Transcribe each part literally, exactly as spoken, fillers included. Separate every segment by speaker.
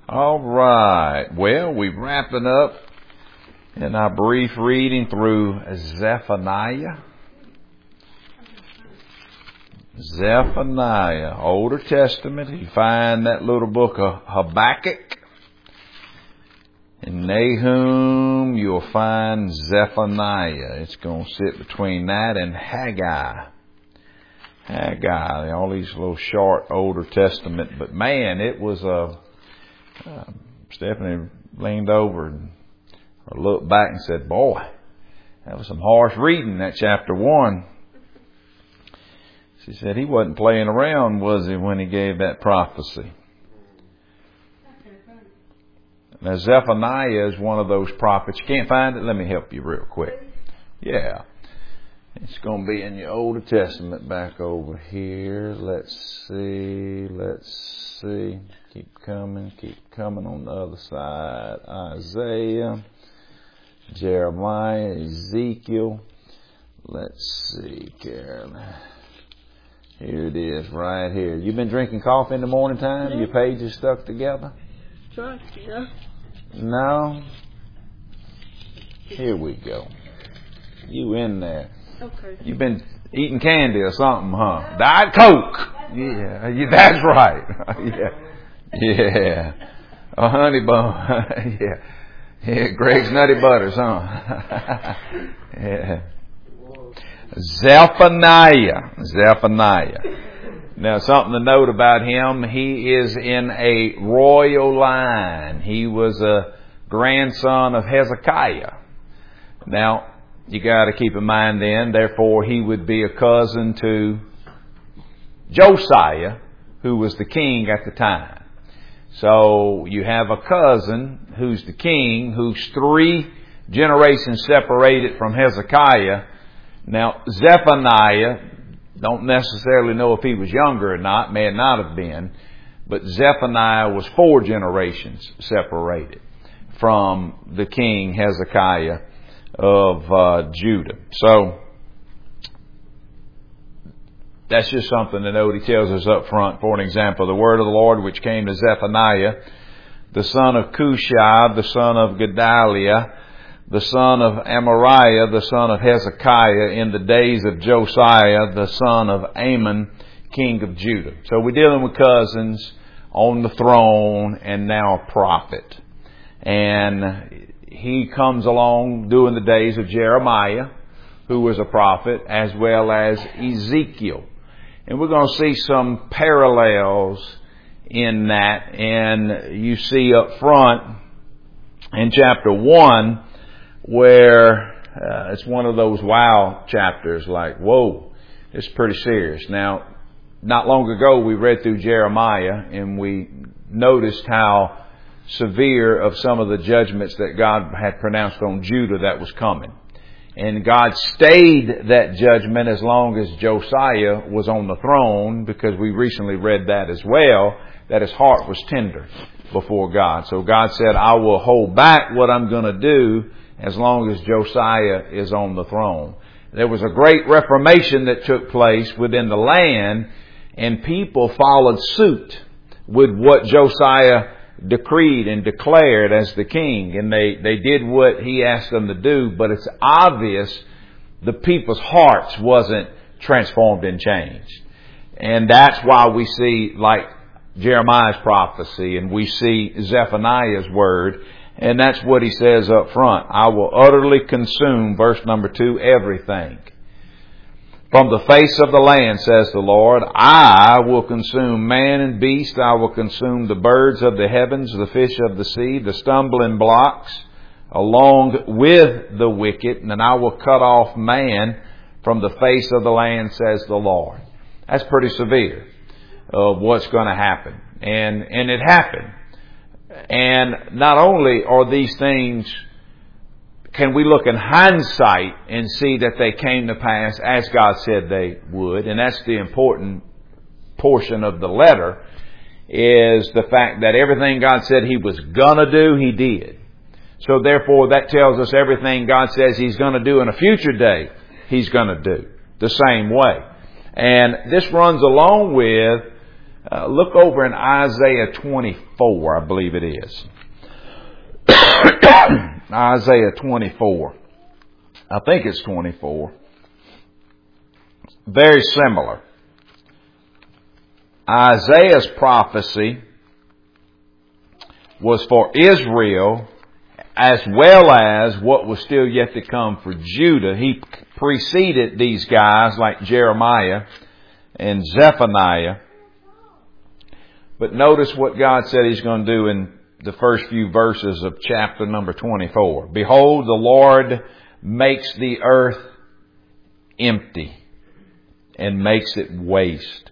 Speaker 1: All right. Well, we're wrapping up in our brief reading through Zephaniah. Zephaniah, Older Testament. You find that little book of Habakkuk. In Nahum, you'll find Zephaniah. It's going to sit between that and Haggai. Haggai, all these little short Older Testament. But man, it was a... Uh, Stephanie leaned over and looked back and said, boy, that was some harsh reading, that chapter one. She said he wasn't playing around, was he, when he gave that prophecy? Now, Zephaniah is one of those prophets. You can't find it? Let me help you real quick. Yeah. It's going to be in your Older Testament back over here. Let's see. Let's see. Keep coming. Keep coming on the other side. Isaiah, Jeremiah, Ezekiel. Let's see, Carolyn. Here it is, right here. You been drinking coffee in the morning time? Yeah. Your pages stuck together?
Speaker 2: Try to.
Speaker 1: No? Here we go. You in there.
Speaker 2: Okay.
Speaker 1: You've been eating candy or something, huh? Diet Coke. Yeah, yeah, that's right. yeah. Yeah. A honey bun. yeah. Yeah, Greg's Nutty Butters, huh? yeah. Zephaniah. Zephaniah. Now, something to note about him, he is in a royal line. He was a grandson of Hezekiah. Now, you got to keep in mind then, therefore, he would be a cousin to Josiah, who was the king at the time. So you have a cousin who's the king, who's three generations separated from Hezekiah. Now, Zephaniah, don't necessarily know if he was younger or not, may not have been, but Zephaniah was four generations separated from the king Hezekiah of uh, Judah. So that's just something to note. He tells us up front, for an example, the word of the Lord which came to Zephaniah, the son of Cushai, the son of Gedaliah, the son of Amariah, the son of Hezekiah, in the days of Josiah, the son of Amon, king of Judah. So we're dealing with cousins on the throne and now a prophet. And he comes along during the days of Jeremiah, who was a prophet, as well as Ezekiel. And we're going to see some parallels in that. And you see up front in chapter one, where uh, it's one of those wow chapters, like, whoa, it's pretty serious. Now, not long ago we read through Jeremiah and we noticed how severe of some of the judgments that God had pronounced on Judah that was coming. And God stayed that judgment as long as Josiah was on the throne, because we recently read that as well, that his heart was tender before God. So God said, I will hold back what I'm going to do as long as Josiah is on the throne. There was a great reformation that took place within the land, and people followed suit with what Josiah decreed and declared as the king, and they, they did what he asked them to do, but it's obvious the people's hearts wasn't transformed and changed. And that's why we see, like Jeremiah's prophecy, and we see Zephaniah's word, and that's what he says up front. I will utterly consume, verse number two, everything. From the face of the land, says the Lord, I will consume man and beast. I will consume the birds of the heavens, the fish of the sea, the stumbling blocks, along with the wicked. And I will cut off man from the face of the land, says the Lord. That's pretty severe of what's going to happen. And, and it happened. And not only are these things, can we look in hindsight and see that they came to pass as God said they would? And that's the important portion of the letter, is the fact that everything God said He was gonna do, He did. So therefore that tells us everything God says He's gonna do in a future day, He's gonna do the same way. And this runs along with Uh, look over in Isaiah twenty-four, I believe it is. Isaiah twenty-four. I think it's twenty-four. Very similar. Isaiah's prophecy was for Israel as well as what was still yet to come for Judah. He preceded these guys like Jeremiah and Zephaniah. But notice what God said He's going to do in the first few verses of chapter number twenty-four. Behold, the Lord makes the earth empty and makes it waste.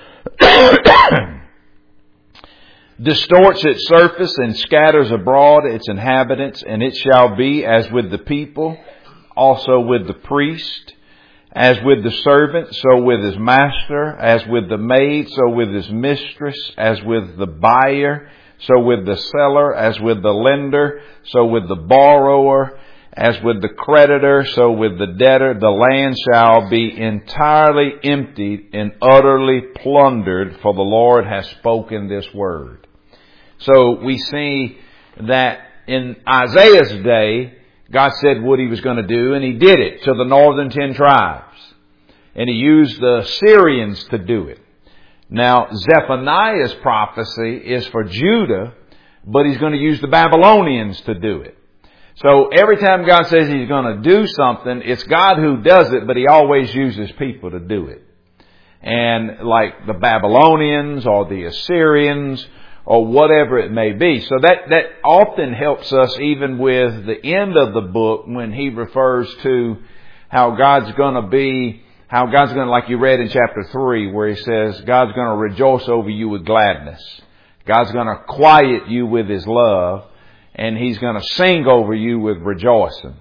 Speaker 1: Distorts its surface and scatters abroad its inhabitants, and it shall be as with the people, also with the priest, as with the servant, so with his master, as with the maid, so with his mistress, as with the buyer, so with the seller, as with the lender, so with the borrower, as with the creditor, so with the debtor. The land shall be entirely emptied and utterly plundered, for the Lord has spoken this word. So we see that in Isaiah's day, God said what He was going to do, and He did it to the northern ten tribes. And He used the Syrians to do it. Now, Zephaniah's prophecy is for Judah, but He's going to use the Babylonians to do it. So every time God says He's going to do something, it's God who does it, but He always uses people to do it. And like the Babylonians or the Assyrians or whatever it may be. So that, that often helps us even with the end of the book when He refers to how God's going to be, how God's going to, like you read in chapter three, where He says, God's going to rejoice over you with gladness. God's going to quiet you with His love. And He's going to sing over you with rejoicing.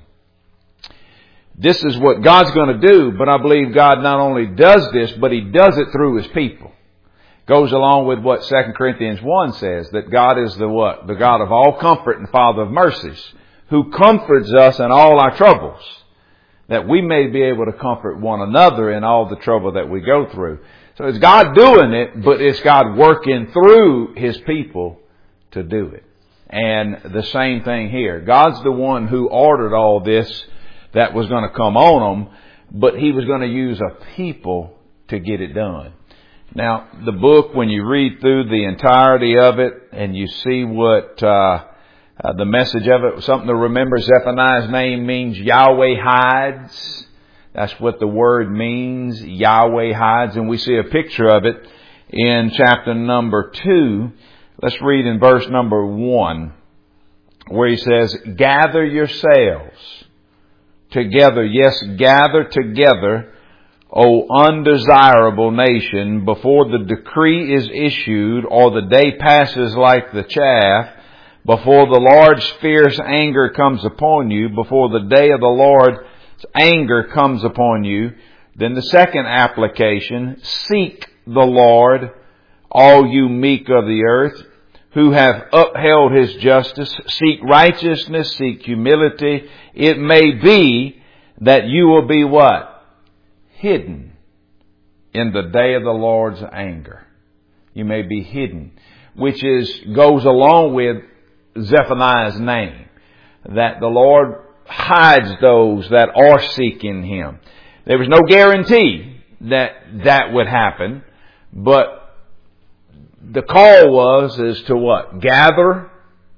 Speaker 1: This is what God's going to do, but I believe God not only does this, but He does it through His people. Goes along with what Second Corinthians one says, that God is the what? The God of all comfort and Father of mercies, who comforts us in all our troubles, that we may be able to comfort one another in all the trouble that we go through. So it's God doing it, but it's God working through His people to do it. And the same thing here. God's the one who ordered all this that was going to come on them, but He was going to use a people to get it done. Now, the book, when you read through the entirety of it and you see what uh, uh the message of it, something to remember, Zephaniah's name means Yahweh hides. That's what the word means, Yahweh hides. And we see a picture of it in chapter number two. Let's read in verse number one, where he says, gather yourselves together. Yes, gather together, O undesirable nation, before the decree is issued, or the day passes like the chaff, before the Lord's fierce anger comes upon you, before the day of the Lord's anger comes upon you. Then the second application, seek the Lord, all you meek of the earth, who have upheld His justice. Seek righteousness, seek humility. It may be that you will be what? Hidden in the day of the Lord's anger. You may be hidden, which is goes along with Zephaniah's name, that the Lord hides those that are seeking Him. There was no guarantee that that would happen, but the call was is to what? Gather,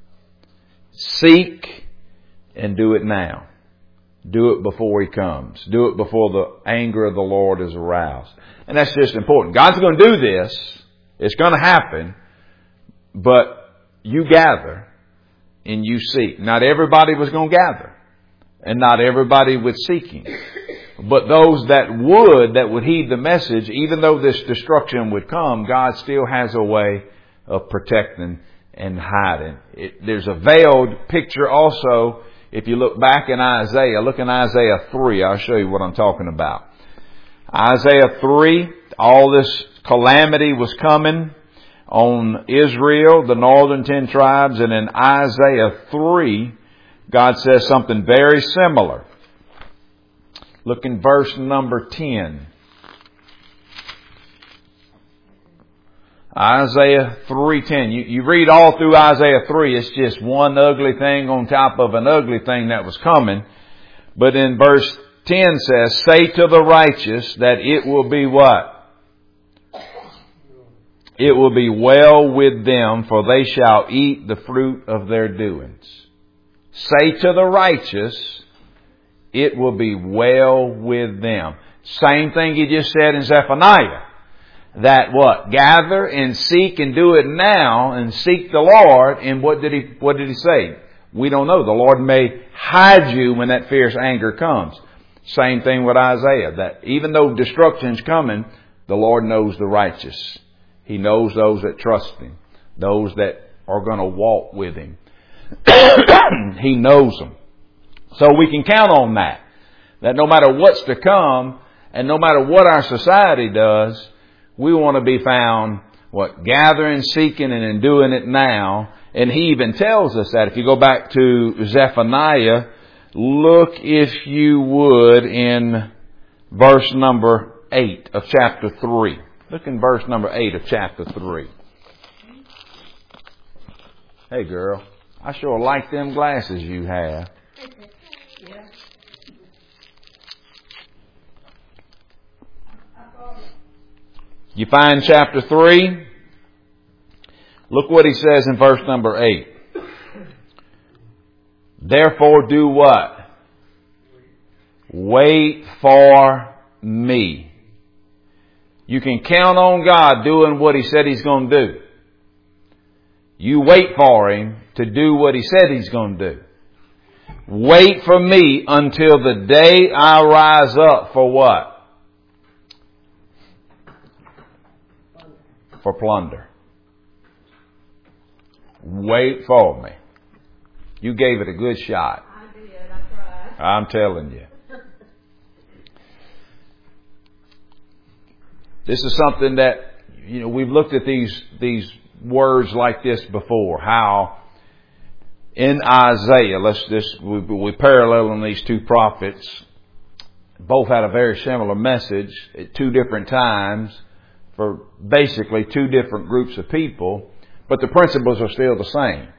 Speaker 1: seek, and do it now. Do it before He comes. Do it before the anger of the Lord is aroused. And that's just important. God's going to do this. It's going to happen. But you gather and you seek. Not everybody was going to gather. And not everybody was seeking. But those that would, that would heed the message, even though this destruction would come, God still has a way of protecting and hiding. It, there's a veiled picture also. If you look back in Isaiah, look in Isaiah three, I'll show you what I'm talking about. Isaiah three, all this calamity was coming on Israel, the northern ten tribes, and in Isaiah three, God says something very similar. Look in verse number ten. Isaiah three ten. You, you read all through Isaiah three, it's just one ugly thing on top of an ugly thing that was coming. But in verse ten says, say to the righteous that it will be what? It will be well with them, for they shall eat the fruit of their doings. Say to the righteous, it will be well with them. Same thing he just said in Zephaniah. That what? Gather and seek and do it now and seek the Lord. And what did he, what did he say? We don't know. The Lord may hide you when that fierce anger comes. Same thing with Isaiah. That even though destruction's coming, the Lord knows the righteous. He knows those that trust Him. Those that are going to walk with Him. He knows them. So we can count on that. That no matter what's to come and no matter what our society does, we want to be found, what, gathering, seeking, and in doing it now. And he even tells us that. If you go back to Zephaniah, look if you would in verse number eight of chapter three. Look in verse number eight of chapter three. Hey girl, I sure like them glasses you have. You find chapter three. Look what he says in verse number eight. Therefore do what? Wait for me. You can count on God doing what He said He's going to do. You wait for Him to do what He said He's going to do. Wait for me until the day I rise up for what? For plunder. Wait for me. You gave it a good shot.
Speaker 2: I did. I tried.
Speaker 1: I'm telling you. This is something that, you know, we've looked at these, these words like this before. How in Isaiah, let's just, we, we parallel on these two prophets. Both had a very similar message at two different times for basically two different groups of people, but the principles are still the same.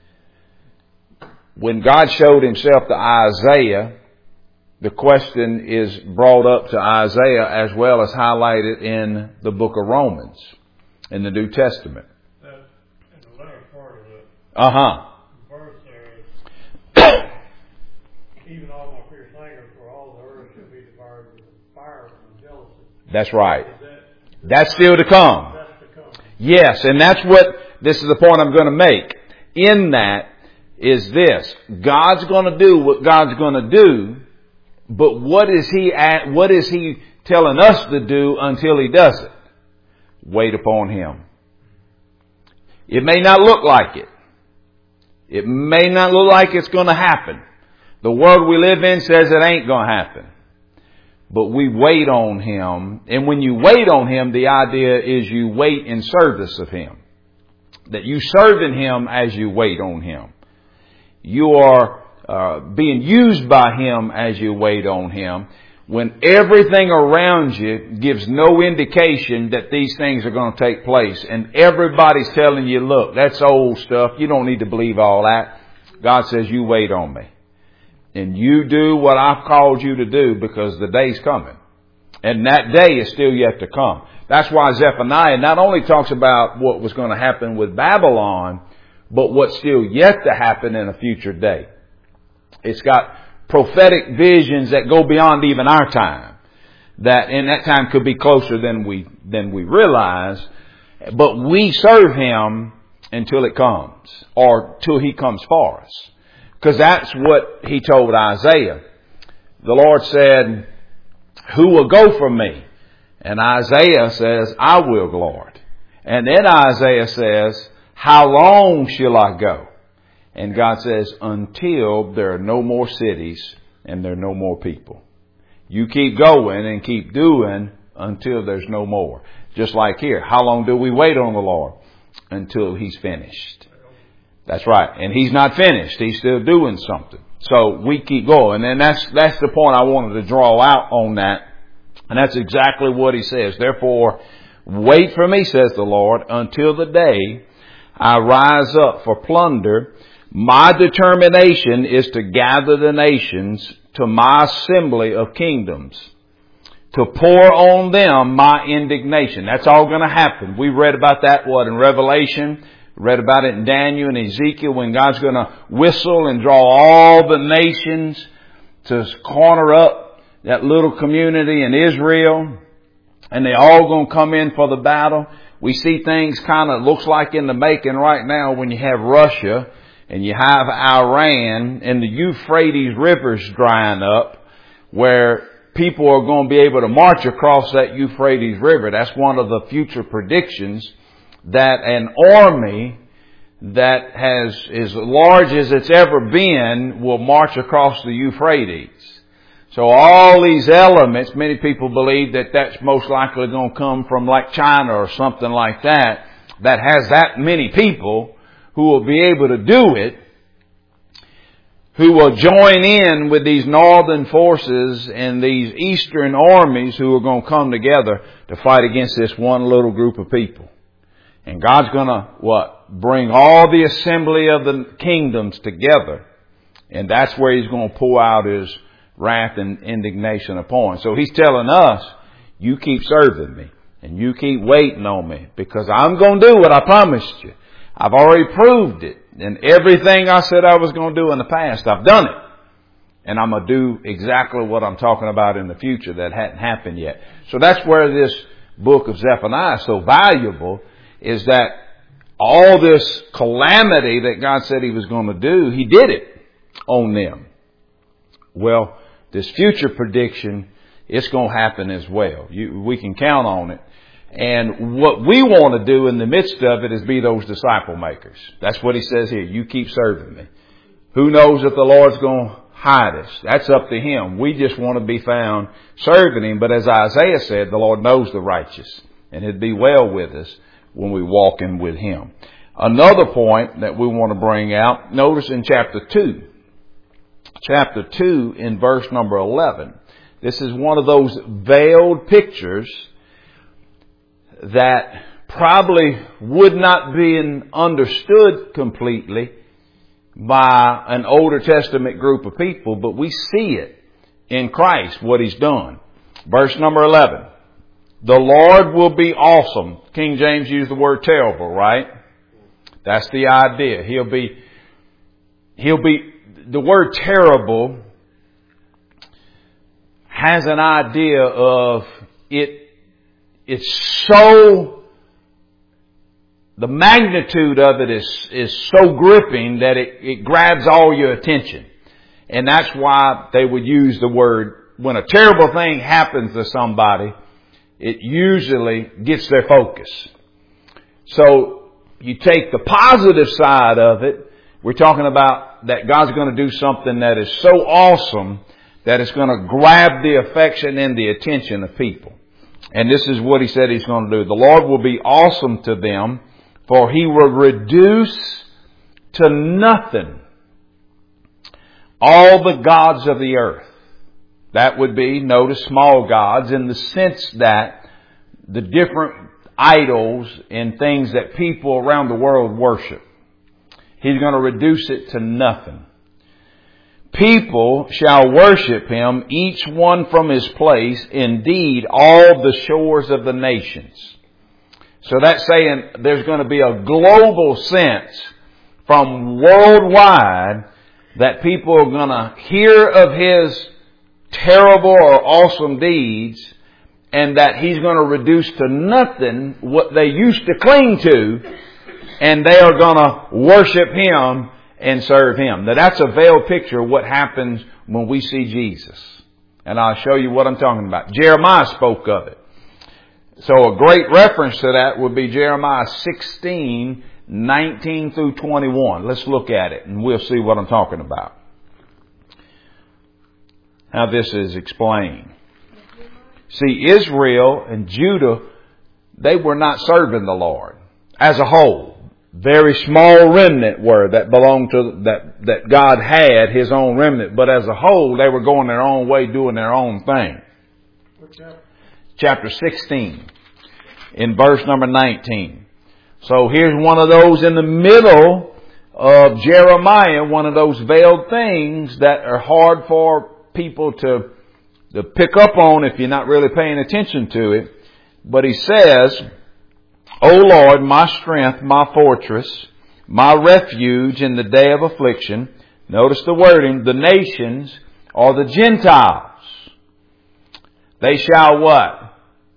Speaker 1: When God showed Himself to Isaiah, the question is brought up to Isaiah as well as highlighted in the book of Romans in the New Testament.
Speaker 3: That, in the latter part of it,
Speaker 1: uh-huh.
Speaker 3: verse there is, even all my fierce anger for all the earth shall be devoured with fire and jealousy.
Speaker 1: That's right.
Speaker 3: That,
Speaker 1: that's still to come.
Speaker 3: That's to come.
Speaker 1: Yes, and that's what, this is the point I'm going to make. In that is this. God's going to do what God's going to do. But what is he at, what is he telling us to do until He does it? Wait upon Him. It may not look like it. It may not look like it's going to happen. The world we live in says it ain't going to happen. But we wait on Him. And when you wait on Him, the idea is you wait in service of Him. That you serving Him as you wait on Him. You are Uh, being used by Him as you wait on Him, when everything around you gives no indication that these things are going to take place, and everybody's telling you, look, that's old stuff, you don't need to believe all that. God says, you wait on me. And you do what I've called you to do, because the day's coming. And that day is still yet to come. That's why Zephaniah not only talks about what was going to happen with Babylon, but what's still yet to happen in a future day. It's got prophetic visions that go beyond even our time. That in that time could be closer than we, than we realize. But we serve Him until it comes. Or till He comes for us. Because that's what He told Isaiah. The Lord said, who will go for me? And Isaiah says, I will, Lord. And then Isaiah says, how long shall I go? And God says, until there are no more cities and there are no more people. You keep going and keep doing until there's no more. Just like here. How long do we wait on the Lord? Until He's finished. That's right. And He's not finished. He's still doing something. So we keep going. And that's, that's the point I wanted to draw out on that. And that's exactly what He says. Therefore, Wait for me, says the Lord, until the day I rise up for plunder. My determination is to gather the nations to my assembly of kingdoms, to pour on them my indignation. That's all going to happen. We read about that, what, in Revelation, read about it in Daniel and Ezekiel, when God's going to whistle and draw all the nations to corner up that little community in Israel, and they all going to come in for the battle. We see things kind of looks like in the making right now when you have Russia and you have Iran and the Euphrates rivers drying up, where people are going to be able to march across that Euphrates River. That's one of the future predictions, that an army that has as large as it's ever been will march across the Euphrates. So all these elements, many people believe that that's most likely going to come from like China or something like that, that has that many people who will be able to do it, who will join in with these northern forces and these eastern armies who are going to come together to fight against this one little group of people. And God's going to, what? Bring all the assembly of the kingdoms together. And that's where He's going to pour out His wrath and indignation upon. So He's telling us, you keep serving me and you keep waiting on me, because I'm going to do what I promised you. I've already proved it. And everything I said I was going to do in the past, I've done it. And I'm going to do exactly what I'm talking about in the future that hadn't happened yet. So that's where this book of Zephaniah is so valuable, is that all this calamity that God said He was going to do, He did it on them. Well, this future prediction, it's going to happen as well. You, we can count on it. And what we want to do in the midst of it is be those disciple makers. That's what He says here. You keep serving me. Who knows if the Lord's going to hide us? That's up to Him. We just want to be found serving Him. But as Isaiah said, the Lord knows the righteous, and it'd be well with us when we walk in with Him. Another point that we want to bring out, notice in chapter two. Chapter two in verse number eleven. This is one of those veiled pictures that probably would not be understood completely by an Older Testament group of people, but we see it in Christ, what He's done. Verse number eleven. The Lord will be awesome. King James used the word terrible, right? That's the idea. He'll be, he'll be, the word terrible has an idea of it. It's so, the magnitude of it is, is so gripping that it, it grabs all your attention. And that's why they would use the word, when a terrible thing happens to somebody, it usually gets their focus. So you take the positive side of it. We're talking about that God's going to do something that is so awesome that it's going to grab the affection and the attention of people. And this is what He said He's going to do. The Lord will be awesome to them, for He will reduce to nothing all the gods of the earth. That would be, notice, small gods, in the sense that the different idols and things that people around the world worship. He's going to reduce it to nothing. People shall worship Him, each one from his place, indeed all the shores of the nations. So that's saying there's going to be a global sense from worldwide that people are going to hear of His terrible or awesome deeds, and that He's going to reduce to nothing what they used to cling to, and they are going to worship Him and serve Him. Now that's a veiled picture of what happens when we see Jesus. And I'll show you what I'm talking about. Jeremiah spoke of it. So a great reference to that would be Jeremiah sixteen, nineteen through twenty-one. Let's look at it and we'll see what I'm talking about. How this is explained. See, Israel and Judah, they were not serving the Lord as a whole. Very small remnant were that belonged to, that, that God had His own remnant. But as a whole, they were going their own way, doing their own thing.
Speaker 3: What's that?
Speaker 1: Chapter sixteen. in verse number nineteen. So here's one of those in the middle of Jeremiah, one of those veiled things that are hard for people to, to pick up on if you're not really paying attention to it. But he says, O Lord, my strength, my fortress, my refuge in the day of affliction. Notice the wording, the nations or the Gentiles. They shall what?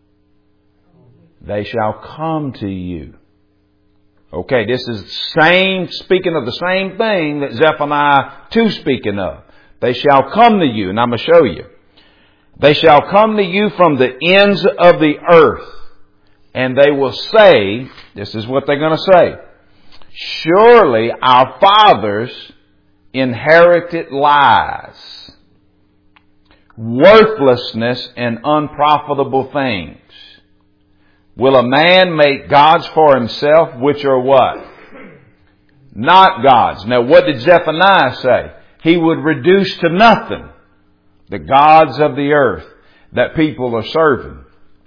Speaker 1: They shall come to you. Okay, this is same, speaking of the same thing that Zephaniah two speaking of. They shall come to you, and I'm going to show you. They shall come to you from the ends of the earth, and they will say, this is what they're going to say, surely our fathers inherited lies, worthlessness, and unprofitable things. Will a man make gods for himself, which are what? Not gods. Now, what did Zephaniah say? He would reduce to nothing the gods of the earth that people are serving.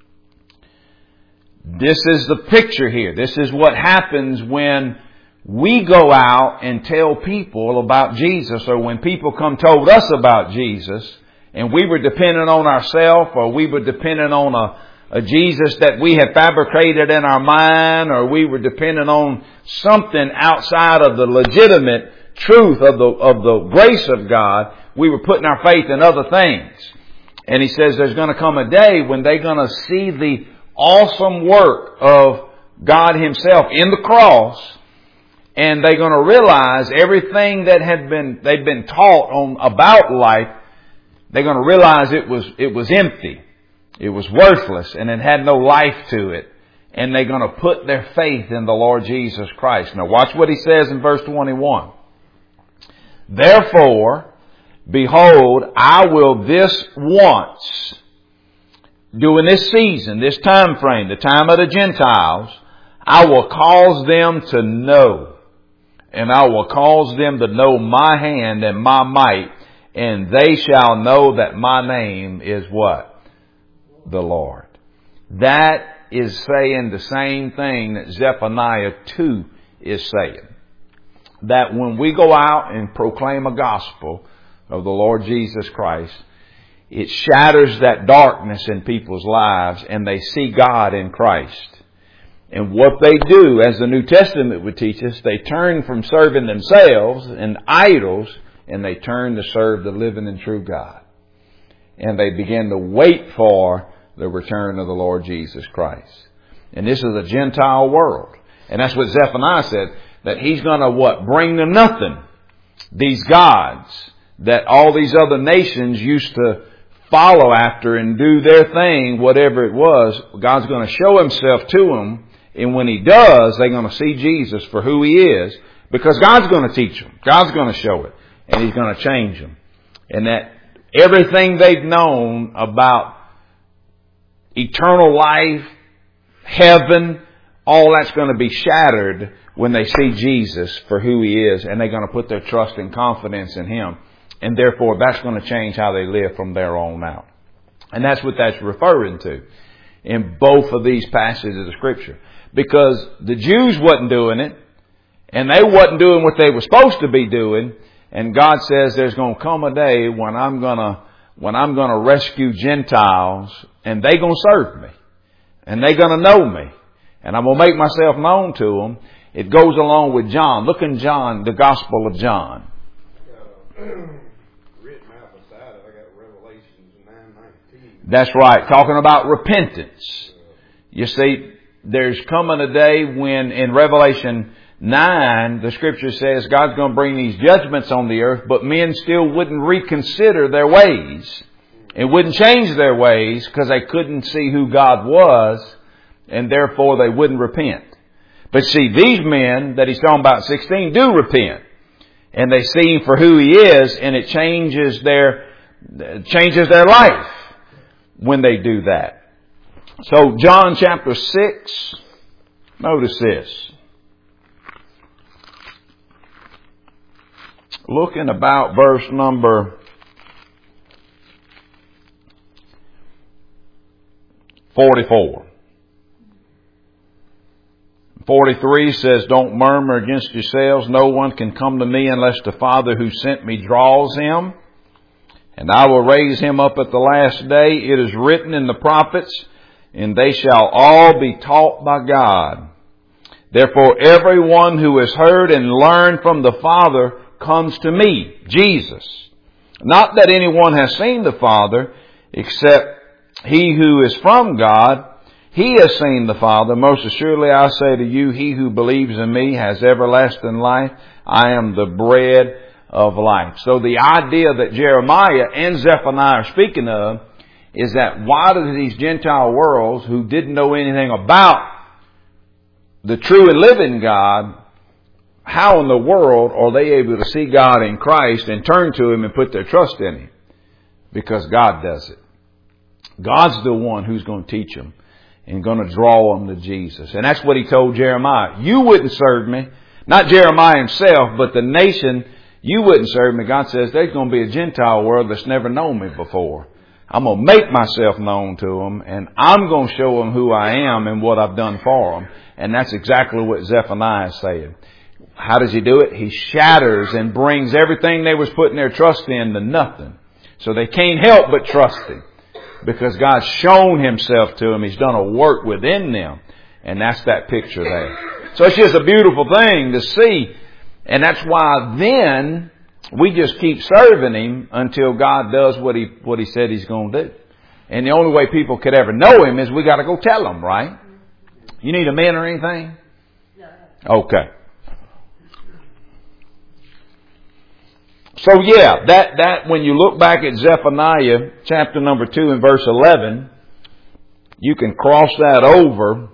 Speaker 1: This is the picture here. This is what happens when we go out and tell people about Jesus, or when people come told us about Jesus, and we were dependent on ourselves, or we were dependent on a A Jesus that we had fabricated in our mind, or we were dependent on something outside of the legitimate truth of the, of the grace of God. We were putting our faith in other things. And he says there's going to come a day when they're going to see the awesome work of God himself in the cross, and they're going to realize everything that had been, they'd been taught on about life, they're going to realize it was, it was empty. It was worthless, and it had no life to it. And they're going to put their faith in the Lord Jesus Christ. Now watch what he says in verse twenty-one. Therefore, behold, I will this once, during this season, this time frame, the time of the Gentiles, I will cause them to know. And I will cause them to know my hand and my might. And they shall know that my name is what? The Lord. That is saying the same thing that Zephaniah two is saying. That when we go out and proclaim a gospel of the Lord Jesus Christ, it shatters that darkness in people's lives, and they see God in Christ. And what they do, as the New Testament would teach us, they turn from serving themselves and idols, and they turn to serve the living and true God. And they begin to wait for the return of the Lord Jesus Christ. And this is a Gentile world. And that's what Zephaniah said, that he's going to what? Bring to nothing these gods that all these other nations used to follow after and do their thing, whatever it was. God's going to show himself to them. And when he does, they're going to see Jesus for who he is, because God's going to teach them. God's going to show it. And he's going to change them. And that everything they've known about eternal life, heaven, all that's going to be shattered when they see Jesus for who he is, and they're going to put their trust and confidence in him. And therefore, that's going to change how they live from there on out. And that's what that's referring to in both of these passages of the Scripture. Because the Jews wasn't doing it, and they wasn't doing what they were supposed to be doing. And God says there's going to come a day when I'm going to when I'm going to rescue Gentiles, and they're going to serve me, and they're going to know me, and I'm going to make myself known to them. It goes along with John. Look in John, the Gospel of John.
Speaker 2: I got uh, written out beside it. I got Revelations nine nineteen.
Speaker 1: That's right, talking about repentance. You see, there's coming a day when in Revelation nine, the Scripture says God's going to bring these judgments on the earth, but men still wouldn't reconsider their ways. It wouldn't change their ways because they couldn't see who God was, and therefore they wouldn't repent. But see, these men that he's talking about, sixteen, do repent. And they see him for who he is, and it changes their, changes their life when they do that. So John chapter six, notice this. Looking about verse number forty-four. forty-three says, don't murmur against yourselves. No one can come to me unless the Father who sent me draws him. And I will raise him up at the last day. It is written in the prophets, and they shall all be taught by God. Therefore, everyone who has heard and learned from the Father comes to me, Jesus. Not that anyone has seen the Father, except he who is from God. He has seen the Father. Most assuredly I say to you, he who believes in me has everlasting life. I am the bread of life. So the idea that Jeremiah and Zephaniah are speaking of is that why do these Gentile worlds who didn't know anything about the true and living God, how in the world are they able to see God in Christ and turn to Him and put their trust in Him? Because God does it. God's the one who's going to teach them and going to draw them to Jesus. And that's what He told Jeremiah. You wouldn't serve me. Not Jeremiah himself, but the nation. You wouldn't serve me. God says there's going to be a Gentile world that's never known me before. I'm going to make myself known to them, and I'm going to show them who I am and what I've done for them. And that's exactly what Zephaniah is saying. How does he do it? He shatters and brings everything they was putting their trust in to nothing. So they can't help but trust Him. Because God's shown Himself to them. He's done a work within them. And that's that picture there. So it's just a beautiful thing to see. And that's why then we just keep serving Him until God does what He what He said He's going to do. And the only way people could ever know Him is we got to go tell them, right? You need a man or anything? Okay. So yeah, that, that, when you look back at Zephaniah chapter number two and verse eleven, you can cross that over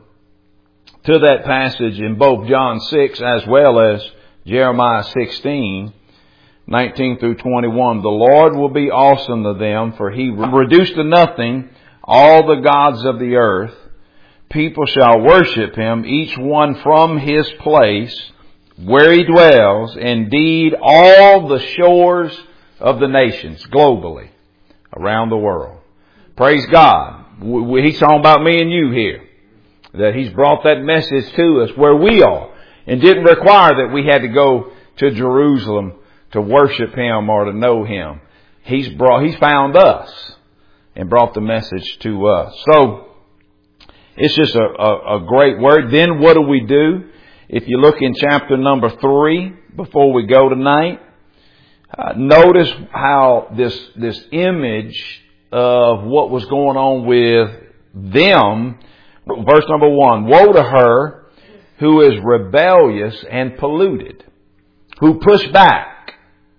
Speaker 1: to that passage in both John six as well as Jeremiah sixteen, nineteen through twenty-one. The Lord will be awesome to them, for He reduced to nothing all the gods of the earth. People shall worship Him, each one from his place where he dwells, indeed all the shores of the nations globally around the world. Praise God. He's talking about me and you here. That He's brought that message to us where we are. And didn't require that we had to go to Jerusalem to worship Him or to know Him. He's brought, He's found us and brought the message to us. So, it's just a, a, a great word. Then what do we do? If you look in chapter number three, before we go tonight, uh, notice how this, this image of what was going on with them. Verse number one, woe to her who is rebellious and polluted, who pushed back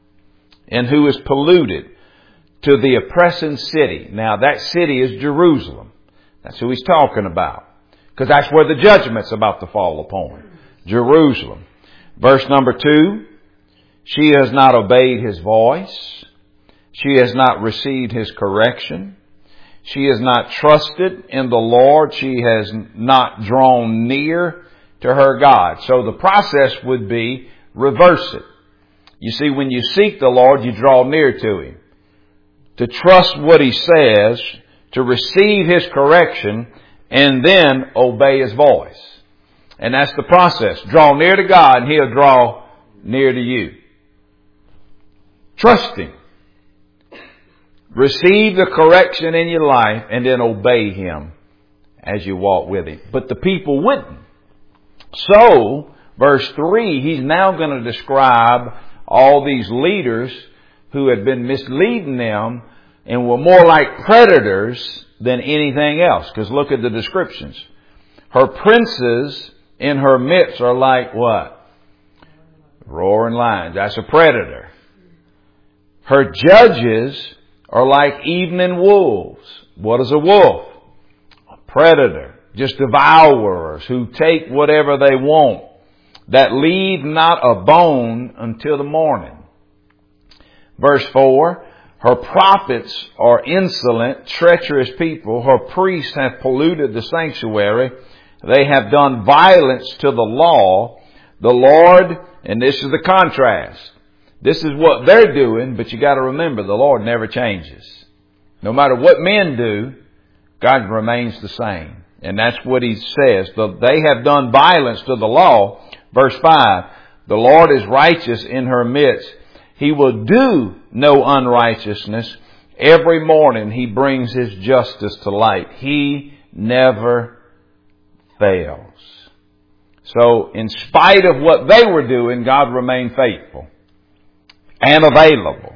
Speaker 1: and who is polluted to the oppressing city. Now that city is Jerusalem. That's who he's talking about. Because that's where the judgment's about to fall upon. Jerusalem. Verse number two. She has not obeyed His voice. She has not received His correction. She has not trusted in the Lord. She has not drawn near to her God. So the process would be reverse it. You see, when you seek the Lord, you draw near to Him. To trust what He says, to receive His correction, and then obey His voice. And that's the process. Draw near to God and He'll draw near to you. Trust Him. Receive the correction in your life and then obey Him as you walk with Him. But the people wouldn't. So, verse three, he's now going to describe all these leaders who had been misleading them and were more like predators than anything else. Because look at the descriptions. Her princes in her midst are like what? Roaring lions. That's a predator. Her judges are like evening wolves. What is a wolf? A predator. Just devourers who take whatever they want. That leave not a bone until the morning. Verse four. Her prophets are insolent, treacherous people. Her priests have polluted the sanctuary. They have done violence to the law. The Lord, and this is the contrast. This is what they're doing, but you got to remember, the Lord never changes. No matter what men do, God remains the same. And that's what he says. The, they have done violence to the law. Verse five. The Lord is righteous in her midst. He will do no unrighteousness. Every morning he brings his justice to light. He never fails. So in spite of what they were doing, God remained faithful and available.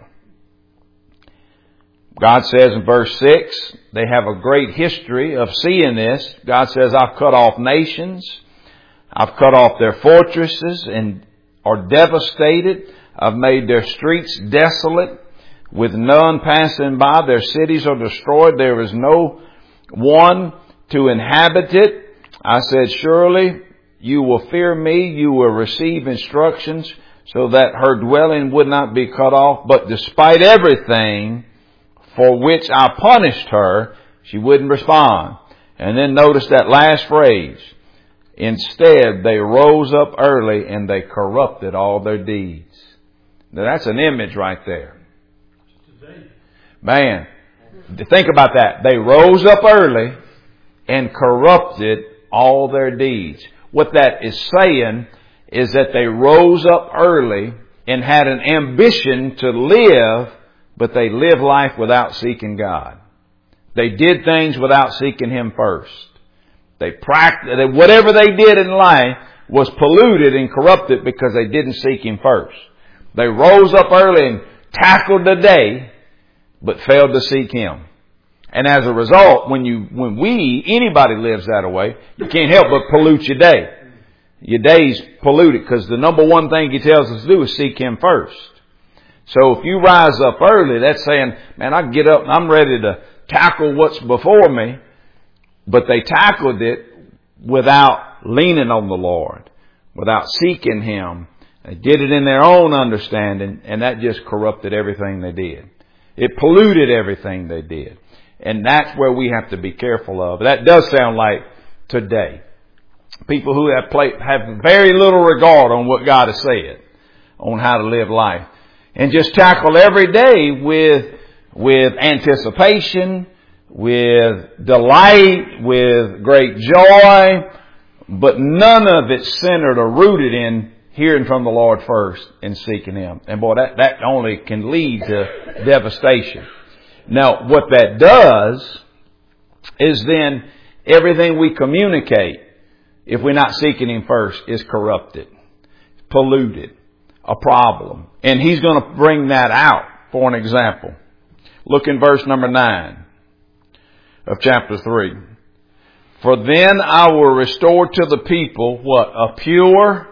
Speaker 1: God says in verse six, they have a great history of seeing this. God says, I've cut off nations. I've cut off their fortresses and are devastated. I've made their streets desolate with none passing by. Their cities are destroyed. There is no one to inhabit it. I said, surely you will fear me. You will receive instructions so that her dwelling would not be cut off. But despite everything for which I punished her, she wouldn't respond. And then notice that last phrase. Instead, they rose up early and they corrupted all their deeds. Now that's an image right there. Man, think about that. They rose up early and corrupted all their deeds. What that is saying is that they rose up early and had an ambition to live, but they lived life without seeking God. They did things without seeking Him first. They practiced, whatever they did in life was polluted and corrupted because they didn't seek Him first. They rose up early and tackled the day, but failed to seek Him. And as a result, when you, when we, anybody lives that way, you can't help but pollute your day. Your day's polluted because the number one thing He tells us to do is seek Him first. So if you rise up early, that's saying, man, I get up and I'm ready to tackle what's before me. But they tackled it without leaning on the Lord, without seeking Him. They did it in their own understanding, and that just corrupted everything they did. It polluted everything they did. And that's where we have to be careful of. That does sound like today. People who have played, have very little regard on what God has said, on how to live life. And just tackle every day with, with anticipation, with delight, with great joy, but none of it centered or rooted in hearing from the Lord first and seeking Him. And boy, that, that only can lead to devastation. Now, what that does is then everything we communicate, if we're not seeking Him first, is corrupted, polluted, a problem. And He's going to bring that out. For an example, look in verse number nine of chapter three. For then I will restore to the people what? A pure,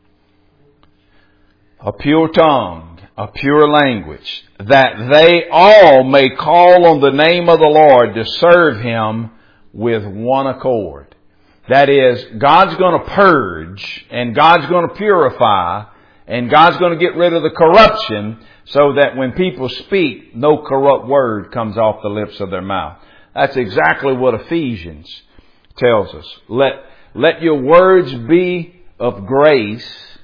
Speaker 1: a pure tongue, a pure language, that they all may call on the name of the Lord to serve Him with one accord. That is, God's going to purge and God's going to purify and God's going to get rid of the corruption so that when people speak, no corrupt word comes off the lips of their mouth. That's exactly what Ephesians tells us. Let, let your words be of grace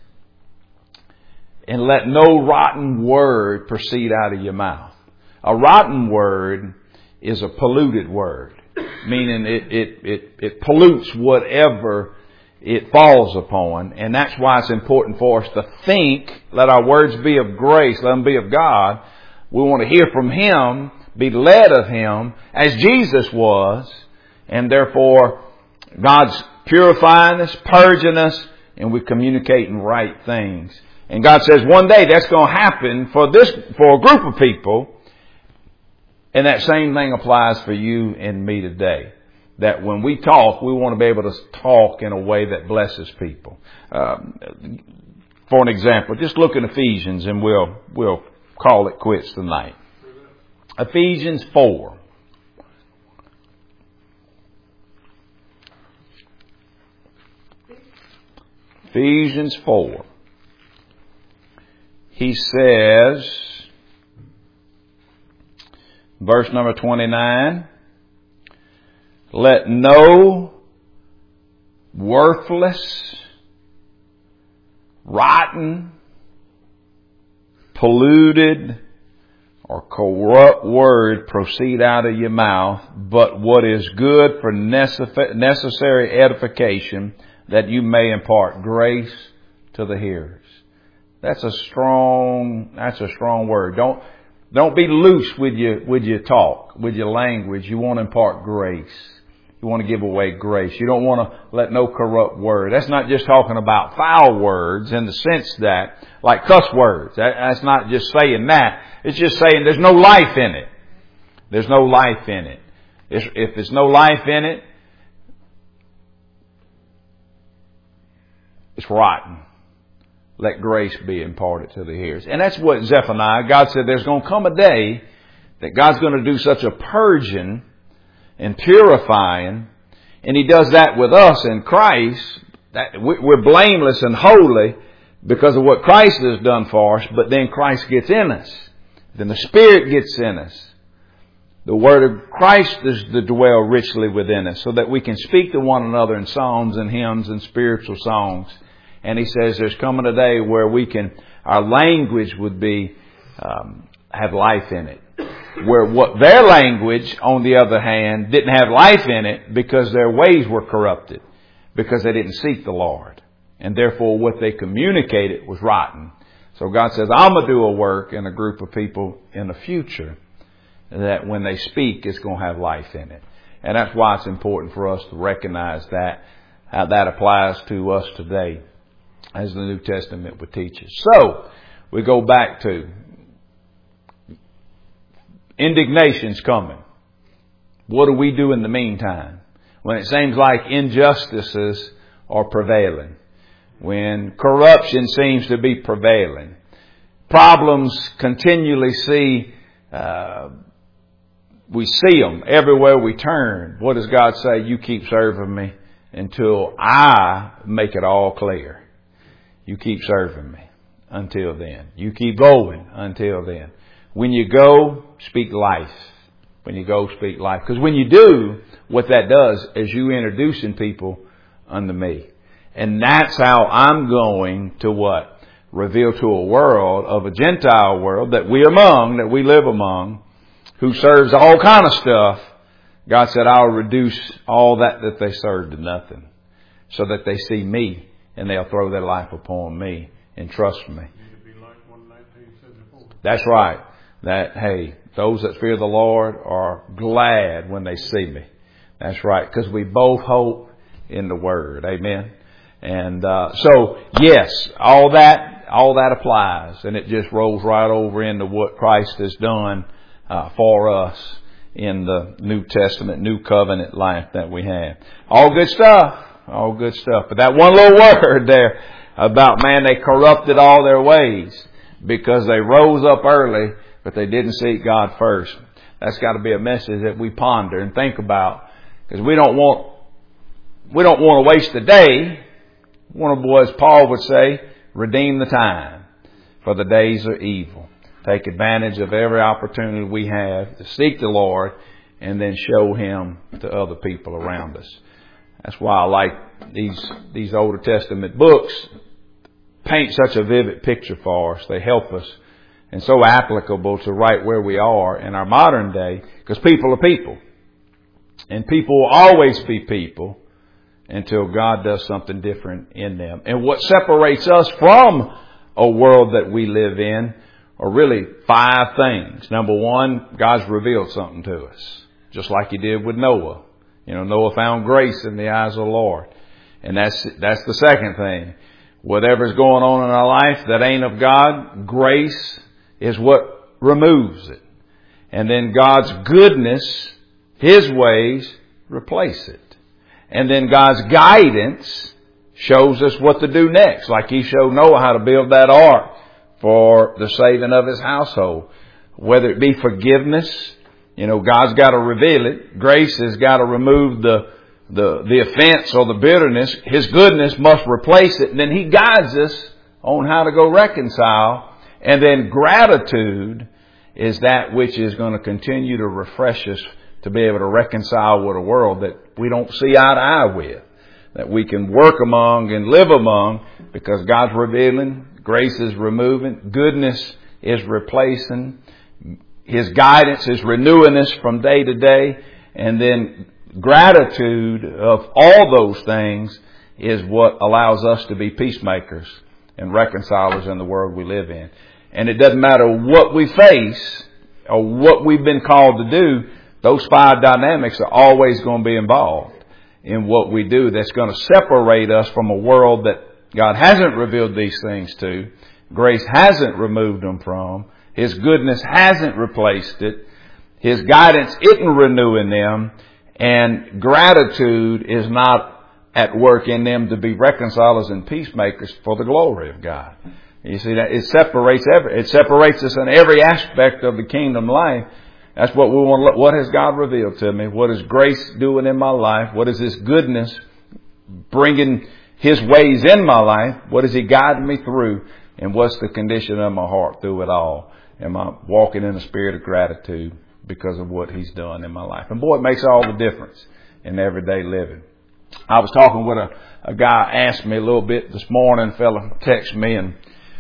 Speaker 1: and let no rotten word proceed out of your mouth. A rotten word is a polluted word, meaning it, it, it, it pollutes whatever it falls upon. And that's why it's important for us to think, let our words be of grace, let them be of God. We want to hear from Him, be led of Him as Jesus was, and therefore God's purifying us, purging us, and we're communicating right things. And God says one day that's going to happen for this, for a group of people. And that same thing applies for you and me today. That when we talk, we want to be able to talk in a way that blesses people. Um, for an example, just look in Ephesians and we'll, we'll call it quits tonight. Ephesians four. Ephesians four. He says, verse number twenty-nine, let no worthless, rotten, polluted or corrupt word proceed out of your mouth, but what is good for necessary edification, that you may impart grace to the hearers. That's a strong, that's a strong word. Don't, don't be loose with your, with your talk, with your language. You want to impart grace. You want to give away grace. You don't want to let no corrupt word. That's not just talking about foul words in the sense that, like cuss words. That, that's not just saying that. It's just saying there's no life in it. There's no life in it. If, if there's no life in it, it's rotten. Let grace be imparted to the hearers. And that's what Zephaniah, God said there's going to come a day that God's going to do such a purging and purifying. And He does that with us in Christ. That we're blameless and holy because of what Christ has done for us. But then Christ gets in us. Then the Spirit gets in us. The Word of Christ is to dwell richly within us so that we can speak to one another in psalms and hymns and spiritual songs. And He says there's coming a day where we can, our language would be, um, have life in it. Where what their language, on the other hand, didn't have life in it because their ways were corrupted. Because they didn't seek the Lord. And therefore what they communicated was rotten. So God says, I'm going to do a work in a group of people in the future that when they speak, it's going to have life in it. And that's why it's important for us to recognize that, how that applies to us today, as the New Testament would teach us. So, we go back to indignation's coming. What do we do in the meantime? When it seems like injustices are prevailing. When corruption seems to be prevailing. Problems continually see, uh, we see them everywhere we turn. What does God say? You keep serving me until I make it all clear. You keep serving me until then. You keep going until then. When you go, speak life. When you go, speak life. Because when you do, what that does is you introducing people unto me. And that's how I'm going to what? Reveal to a world of a Gentile world that we among, that we live among, who serves all kind of stuff. God said, I'll reduce all that that they serve to nothing so that they see me and they'll throw their life upon me and trust me. That's right. That, hey, those that fear the Lord are glad when they see me. That's right. Because we both hope in the Word. Amen. And, uh, so yes, all that, all that applies, and it just rolls right over into what Christ has done, uh, for us in the New Testament, New Covenant life that we have. All good stuff. All good stuff. But that one little word there about, man, they corrupted all their ways because they rose up early, but they didn't seek God first. That's got to be a message that we ponder and think about, because we don't want, we don't want to waste the day. One of the boys, Paul would say, redeem the time, for the days are evil. Take advantage of every opportunity we have to seek the Lord and then show Him to other people around us. That's why I like these, these Old Testament books paint such a vivid picture for us. They help us, and so applicable to right where we are in our modern day, because people are people. And people will always be people until God does something different in them. And what separates us from a world that we live in are really five things. Number one, God's revealed something to us, just like He did with Noah. You know, Noah found grace in the eyes of the Lord. And that's, that's the second thing. Whatever's going on in our life that ain't of God, grace is what removes it. And then God's goodness, His ways, replace it. And then God's guidance shows us what to do next. Like He showed Noah how to build that ark for the saving of his household. Whether it be forgiveness, you know, God's got to reveal it. Grace has got to remove the, the, the offense or the bitterness. His goodness must replace it. And then He guides us on how to go reconcile. And then gratitude is that which is going to continue to refresh us to be able to reconcile with a world that we don't see eye to eye with, that we can work among and live among, because God's revealing, grace is removing, goodness is replacing, His guidance is renewing us from day to day. And then gratitude of all those things is what allows us to be peacemakers and reconcilers in the world we live in. And it doesn't matter what we face or what we've been called to do, those five dynamics are always going to be involved in what we do. That's going to separate us from a world that God hasn't revealed these things to. Grace hasn't removed them from. His goodness hasn't replaced it. His guidance isn't renewing them. And gratitude is not at work in them to be reconcilers and peacemakers for the glory of God. You see that it separates every, it separates us in every aspect of the kingdom life. That's what we want to look. What has God revealed to me? What is grace doing in my life? What is His goodness bringing His ways in my life? What is He guiding me through? And what's the condition of my heart through it all? Am I walking in a spirit of gratitude because of what He's done in my life? And boy, it makes all the difference in everyday living. I was talking with a, a guy asked me a little bit this morning. A fella texted me and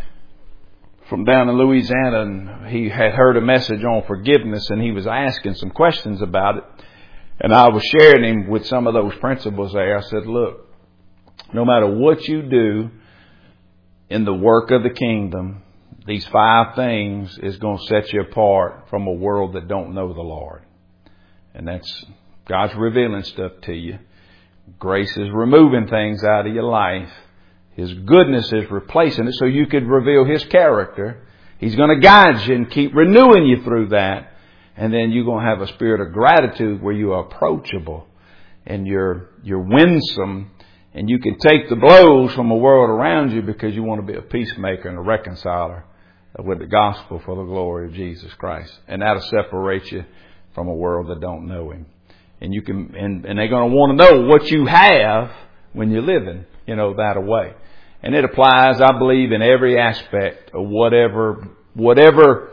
Speaker 1: from down in Louisiana, and he had heard a message on forgiveness, and he was asking some questions about it. And I was sharing him with some of those principles there. I said, look, no matter what you do in the work of the kingdom, these five things is going to set you apart from a world that don't know the Lord. And that's God's revealing stuff to you. Grace is removing things out of your life. His goodness is replacing it so you could reveal His character. He's going to guide you and keep renewing you through that. And then you're going to have a spirit of gratitude where you are approachable and you're, you're winsome, and you can take the blows from the world around you because you want to be a peacemaker and a reconciler with the gospel for the glory of Jesus Christ. And that'll separate you from a world that don't know Him. And you can, and, and they're going to want to know what you have when you're living, you know, that way. And it applies, I believe, in every aspect of whatever, whatever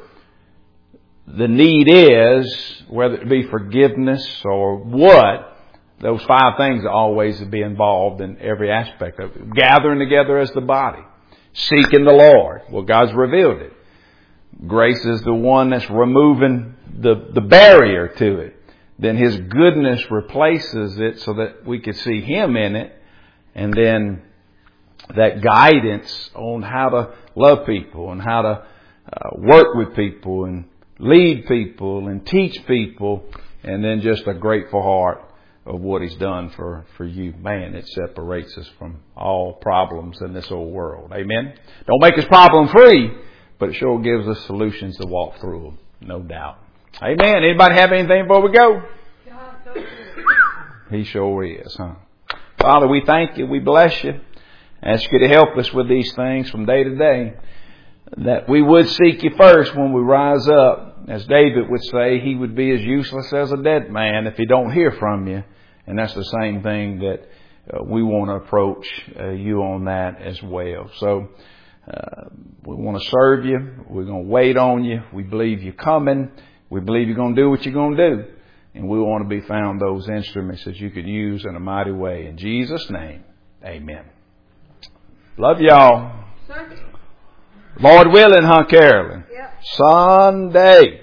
Speaker 1: the need is, whether it be forgiveness or what, those five things are always to be involved in every aspect of it. Gathering together as the body. Seeking the Lord. Well, God's revealed it. Grace is the one that's removing the, the barrier to it. Then His goodness replaces it so that we can see Him in it. And then that guidance on how to love people and how to uh, work with people and lead people and teach people. And then just a grateful heart of what He's done for, for you. Man, it separates us from all problems in this old world. Amen. Don't make us problem free, but it sure gives us solutions to walk through them. No doubt. Amen. Anybody have anything before we go? He sure is, huh? Father, we thank You. We bless You. Ask You to help us with these things from day to day. That we would seek You first when we rise up. As David would say, he would be as useless as a dead man if he don't hear from You. And that's the same thing that uh, we want to approach uh, You on that as well. So uh, we want to serve You. We're going to wait on You. We believe You're coming. We believe You're going to do what You're going to do. And we want to be found those instruments that You could use in a mighty way. In Jesus' name, amen. Love y'all. Lord willing, huh, Carolyn? Yep. Sunday.